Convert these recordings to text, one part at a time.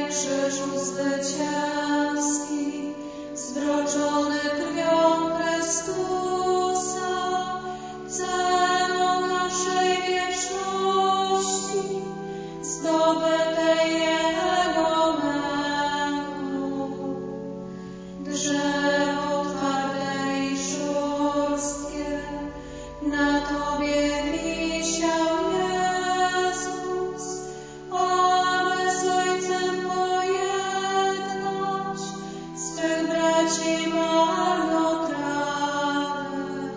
krzyżu zwycięski, zbroczony krwią Chrystusa, ceną naszej wieczności, zdobytej Jego męką. Drzewo twarde i szorstkie, na Tobie wisiał Jezus, aby z Ojcem pojednać swych braci marnotrawnych.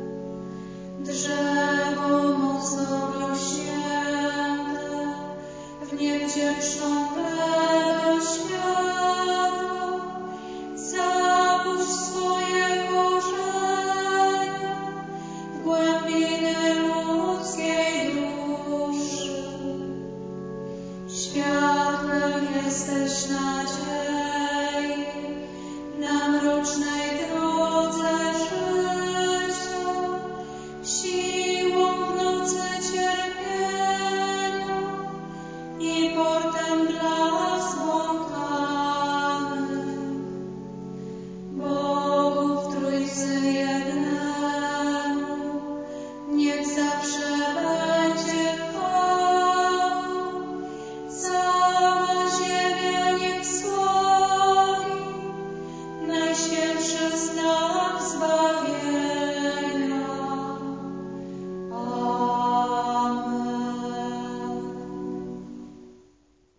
Drzewo mocno rozsięte w niewdzięczną glebę światła, zapuść swoje korzenie w głębiny ludzkiej duszy. Światłem jesteś nadziei na mrocznej drodze życia.